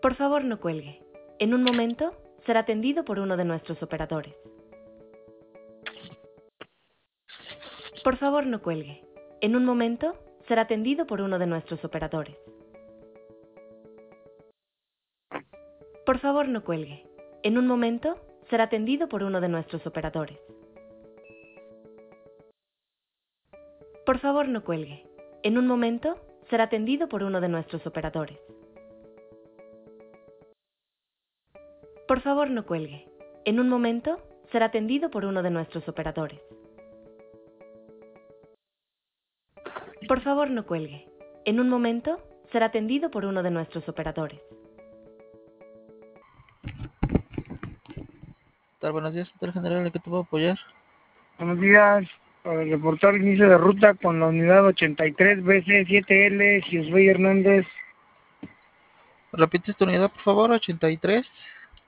Por favor, no cuelgue. En un momento será atendido por uno de nuestros operadores. Por favor, no cuelgue. En un momento será atendido por uno de nuestros operadores. Por favor, no cuelgue. En un momento será atendido por uno de nuestros operadores. Por favor, no cuelgue. En un momento será atendido por uno de nuestros operadores. Por favor, no cuelgue. En un momento será atendido por uno de nuestros operadores. Por favor, no cuelgue. En un momento será atendido por uno de nuestros operadores. Tal, buenos días, Central General, ¿en qué te puedo apoyar? Buenos días, para reportar inicio de ruta con la unidad 83 BC7L Gisbey Hernández. ¿Repites tu unidad, por favor? 83.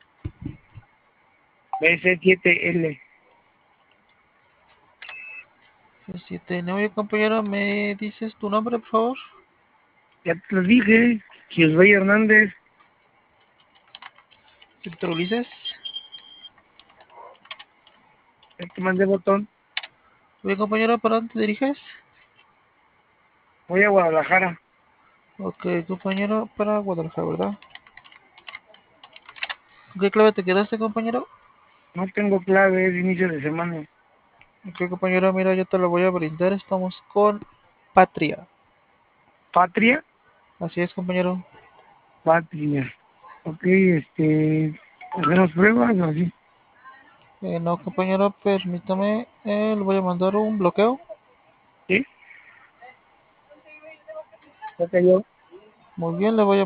BC7L. 7. Oye, compañero, ¿me dices tu nombre, por favor? Ya te lo dije, Gisbey Hernández. Víctor Ulises. Ya te mandé botón. Oye, compañero, ¿para dónde te diriges? Voy a Guadalajara. Ok, compañero, para Guadalajara, ¿verdad? ¿Con qué clave te quedaste, compañero? No tengo clave, es inicio de semana. Ok, compañero, mira, yo te lo voy a brindar. Estamos con Patria. ¿Patria? Así es, compañero. Patria. Ok, ¿hacemos pruebas o así? No, compañero, permítame. Le voy a mandar un bloqueo. ¿Sí? Ya cayó. Muy bien, le voy a